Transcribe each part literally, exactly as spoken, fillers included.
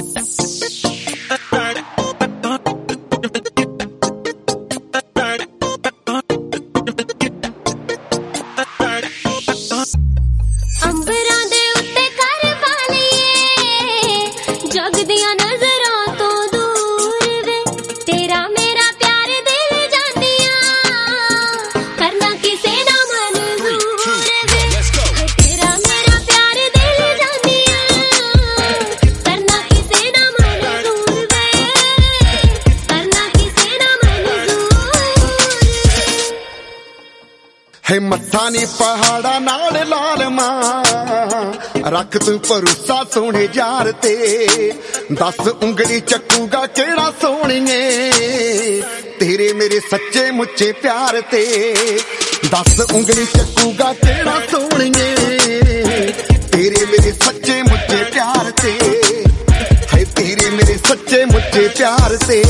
मत्था नी पहाड़ा नाल लाल मां रख तू भरोसा सोने यार ते दस उंगली चकूगा केड़ा सोहणीए तेरे मेरे सच्चे मुच्चे प्यार ते दस उंगली चकूगा केड़ा सोहणीए तेरे मेरे सच्चे मुच्चे प्यार ते है तेरे मेरे सच्चे मुच्चे प्यार ते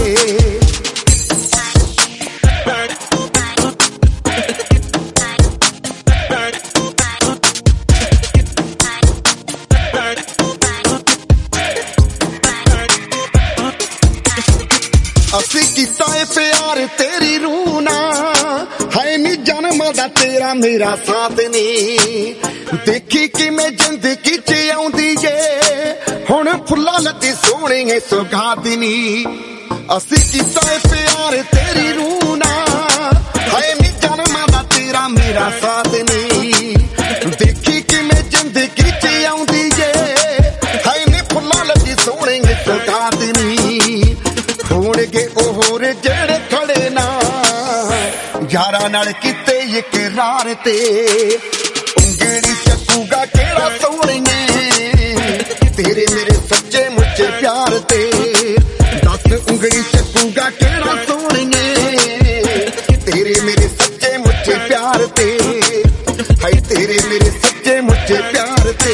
असी कीता है प्यार तेरी रूह ना है नी जन्म दा तेरा मेरा साथ नी देखी कि मैं जिंदगी च आउंदी जे हुण फुल्ला लती सोहणे है सुगादनी असी कीता है प्यार तेरी रूह ना है नी जन्म दा तेरा मेरा साथ नी देखी कि मैं जिंदगी च आउंदी जे है नी फुल्ला लती सोहणे है सुगादनी होणगे ओहोर जेड़े खड़े ना यारा नाल किते इकरार ते उंगली चकूगा केड़ा सोहणीए तेरे मेरे सच्चे मुच्चे प्यार ते दस उंगली चकूगा केड़ा सोहणीए तेरे मेरे सच्चे मुच्चे प्यार ते हाय तेरे मेरे सच्चे मुच्चे प्यार ते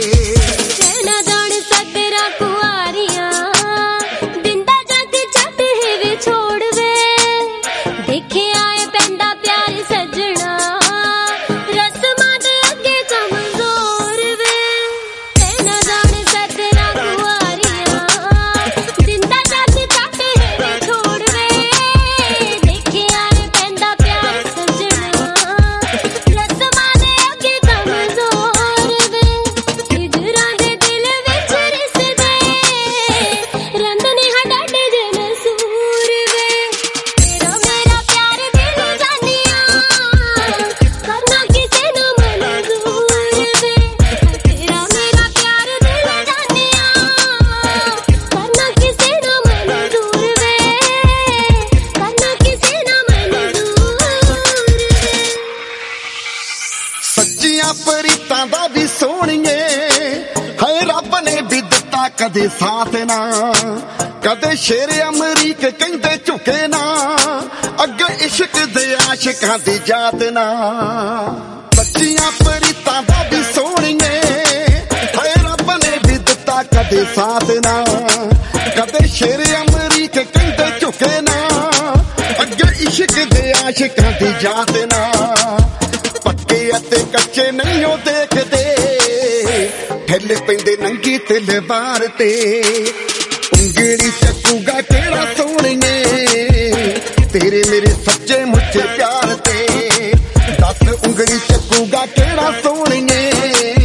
प्रीतां दा भी सोहणीए है रब ने भी दिता कदे साथ ना कदे शेर अमरीक कहंदे झुके ना अगे इश्क दे आशिकां दी जात ना सच्चियां प्रीतां दा भी सोहणीए है रब ने भी दिता कदे साथ ना कदे शेर अमरीक कहंदे झुके ना अगे इश्क दे आशिकां दी जात ना पक्के अते कच्चे नहीं हो देखते ठिल पैंदे नंगी तलवार ते उंगली चकूगा केड़ा सोहणीए तेरे मेरे सच्चे मुच्चे प्यार ते दस उंगली चकूगा केड़ा सोहणीए